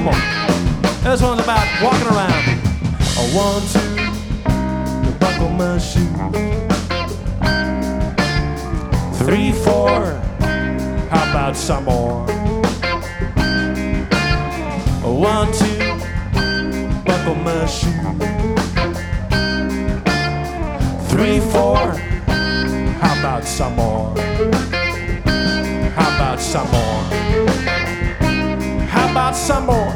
Come on. This one's about walking around. I want to buckle my shoe. 3, 4, how about some more? 1, 2, buckle my shoe. 3, 4, how about some more? How about some more? How about some more?